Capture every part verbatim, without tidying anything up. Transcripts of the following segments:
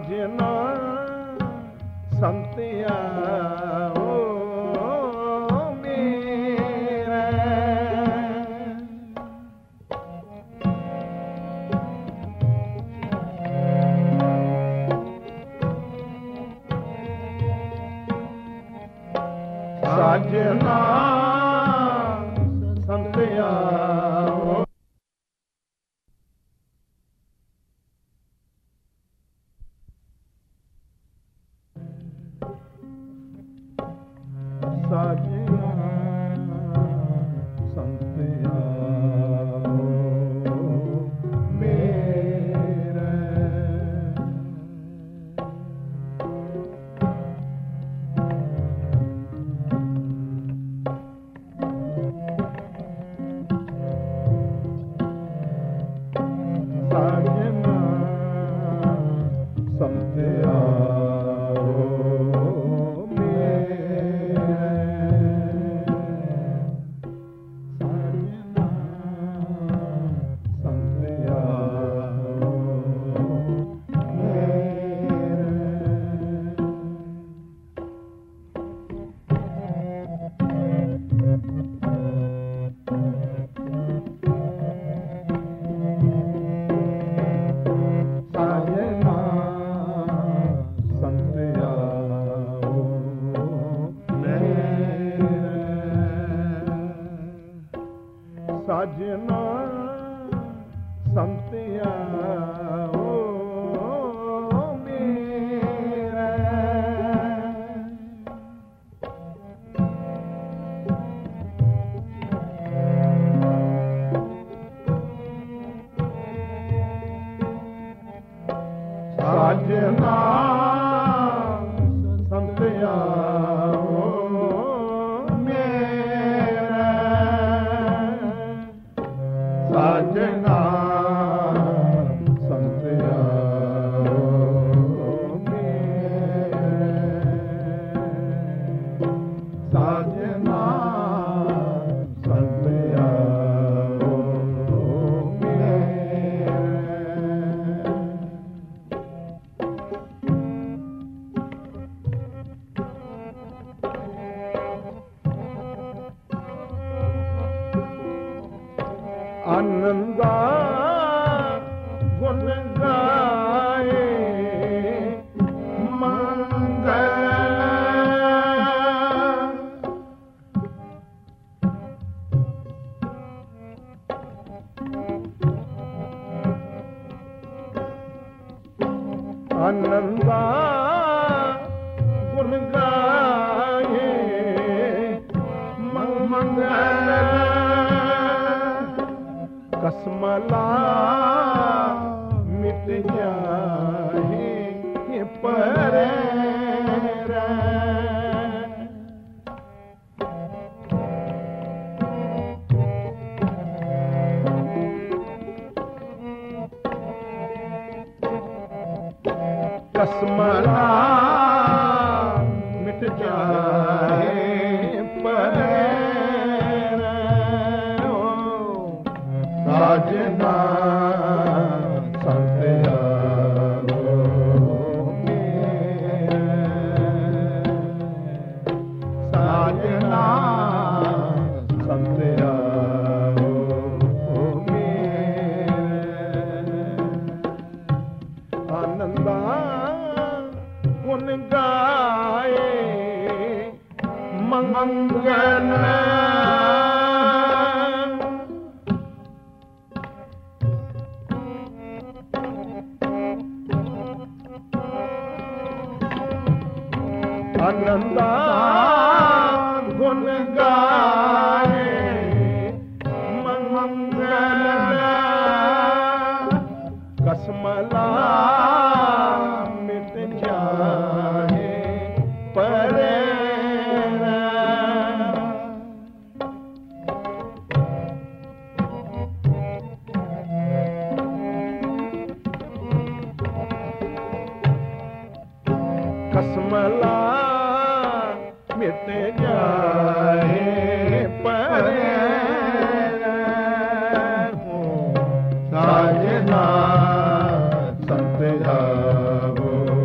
साजना संतिया साजना संतिया साजना संतिया मेरे साजना संतिया साजना संतिया मेरे साजना संतिया साजना संतिया साजना संतिया आनंदा गुण गाए मंगल आनंदा गुण गाए मंगल कसमला मिट जाए पर कसमला मिट जाए पर साजना संतिया साजना संतिया आनंदा गुण गाए मंगल आनंदा गुण गाए मंगल कसमला मिट जाए पर कसमला मिट जाए पर साजना संत जाओ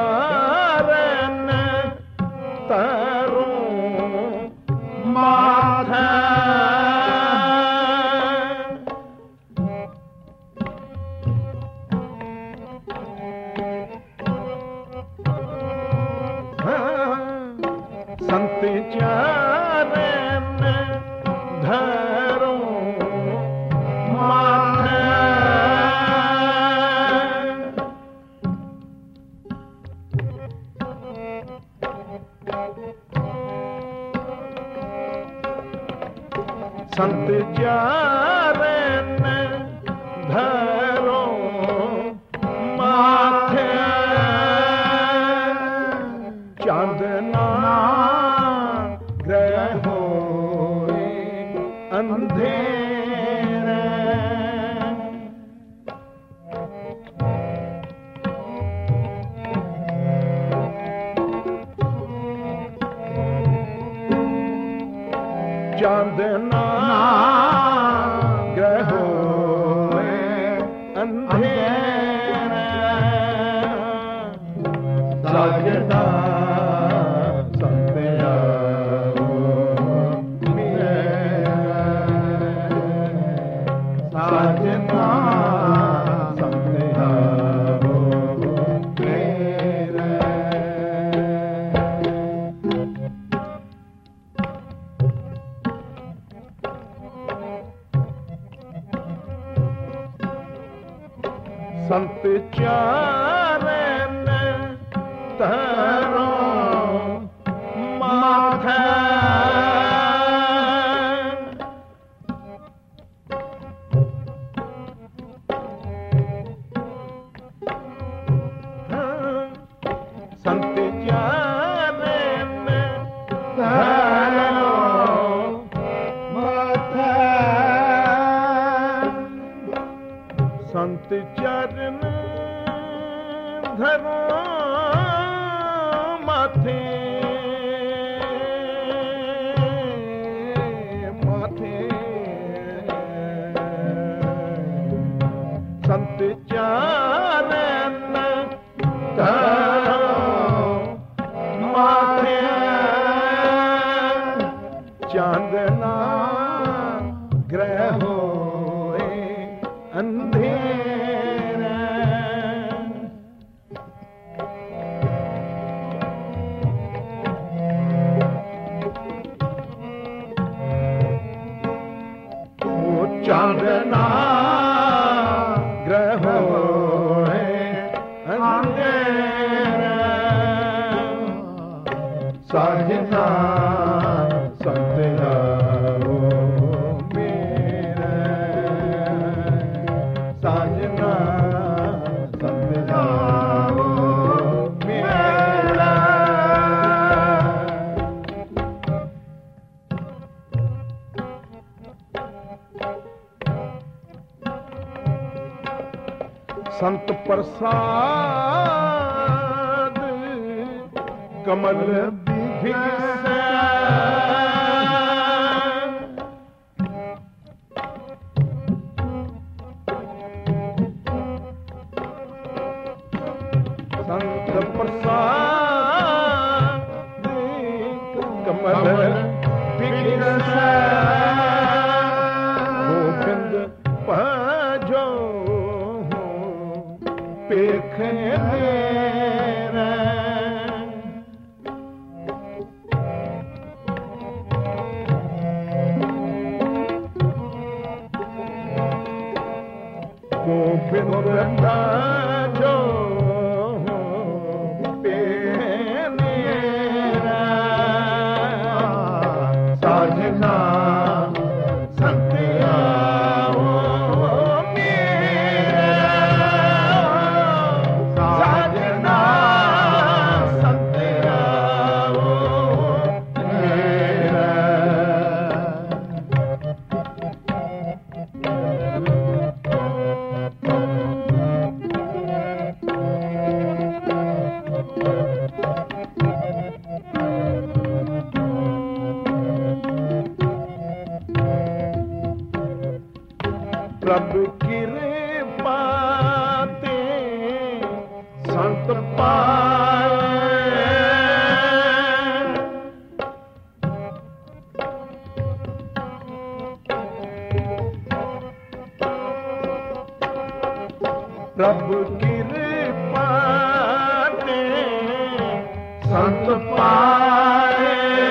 चारण तरूं माथे संत चारण धरूं माथे संत चारण धरूं माथे चांदना ग्रह होए अंधेरे चांदना ग्रह होए अंधेरे साजना संत चारण तरूं माथे संत चारण धरूं माथे संत चरण धरूं माथे माथे संत चरण धरूं माथे चांदना ग्रह होए अंधेरे वो चांदना ग्रह होए अंधेरे साजना संतया साजना संतया मेरा संत प्रसाद कमल बिघसे संत प्रसाद कमल बिघसे गोविंद भजो पेखे मेरे संत पाए।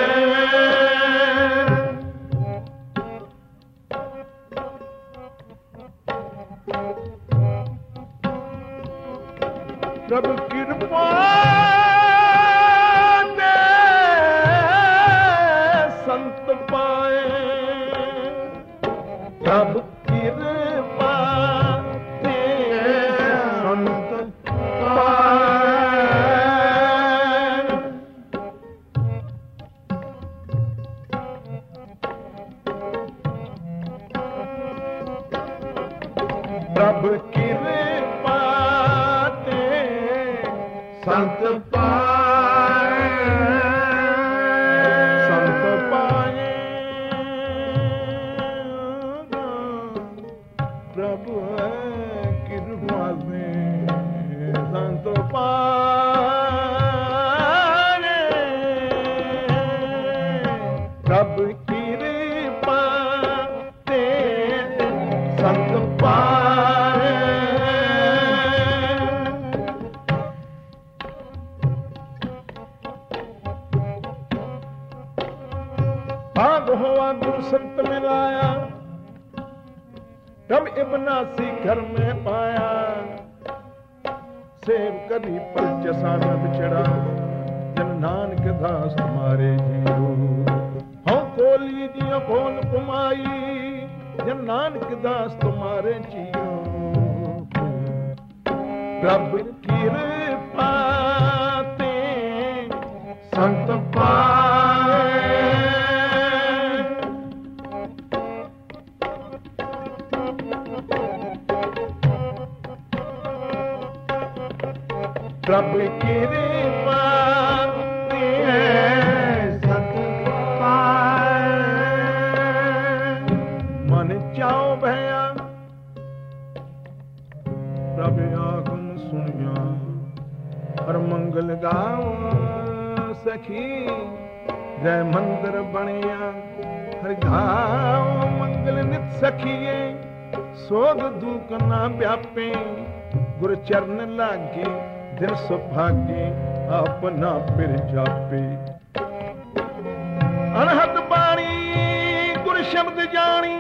प्रभु कृपा दे संत पाए। प्रभु कृपा दे संत पाए। प्रभु कृपा दे संत पाए। संत पाए प्रभु कृपा दे संत पाए। प्रभु कृपा दे संत पाए। भाग हुआ गुरु संत मिलाया, तब इब्नासी घर में पाया। सेव करी पर जसा न बिछड़ा, जन नानक दास तुम्हारे जीरो। हम खोली दियो खोल कुमाई, जन नानक दास तुम्हारे जियो। प्रभु कृपा ते संत पाए। प्रभु कृपा ते संत पाए। मन चाओ भैया प्रभु आगम सुनिया, हर मंगल गाओ सखी। जय मंदिर बनिया हर गाओ मंगल नित सखिए। सोग दुख ना व्यापे, गुरु चरण लागे। दिन सुभागे अपना पिर जापे। अनहद बाणी गुरु शब्द जानी,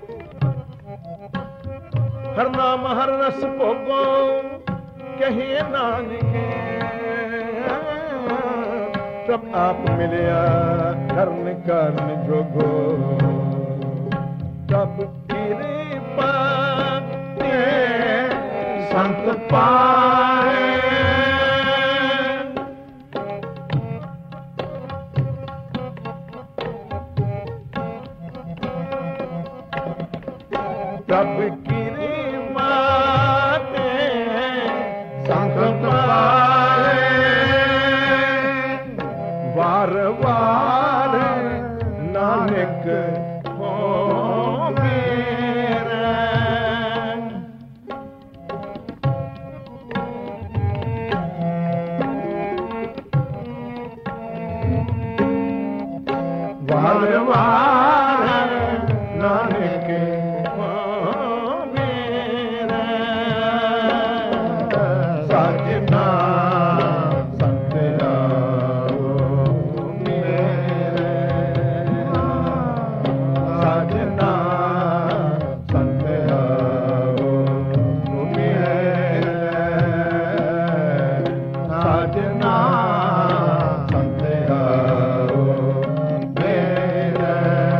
हर नाम हर रस भोगो। कहे नानक सब आप मिलिया, करन करन जोगो। सब कृपा ते संत पाए। प्रभु कृपा ते संत पाए। वार वार नानक हो मेरा। वार वार नानक हो मेरा। साजना संत आओ मेरे। साजना संत आओ मेरे। साजना संत आओ मेरे।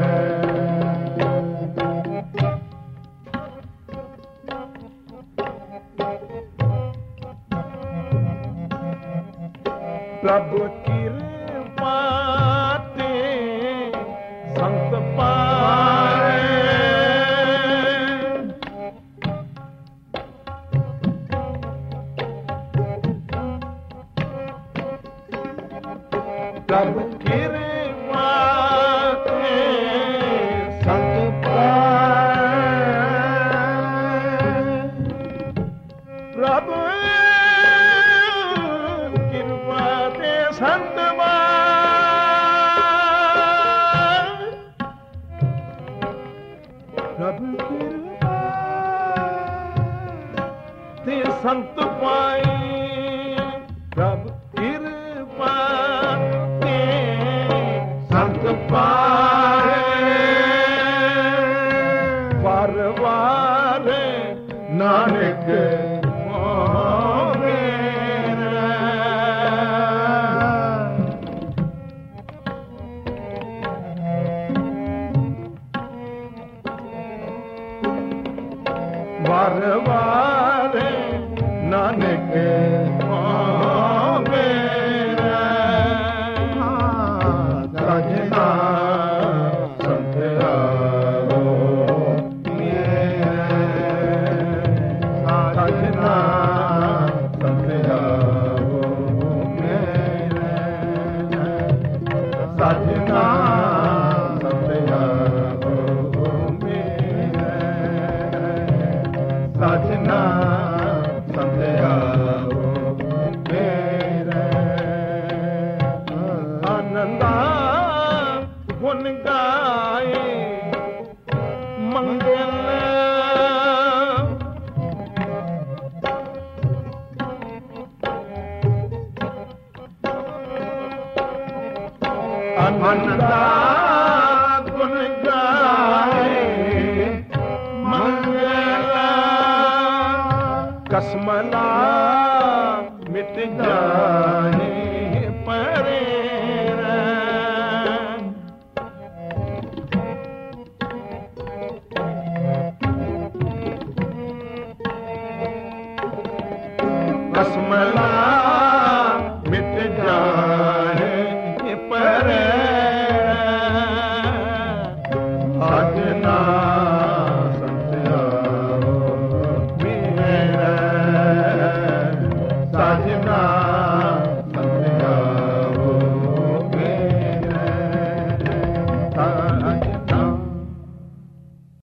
प्रभु कृपा ते संत पाए। प्रभु कृपा ते संत पाए। प्रभु कृपा ते संत पाए। प्रभु कृपा ते संत पाए। प्रभु कृपा आनंदा गुन गाए मंगल आनंदा गुन गाए मंगल कसमला मिट जाए परे कसमला मिट जाए परे साजना संत्या मेरा साजना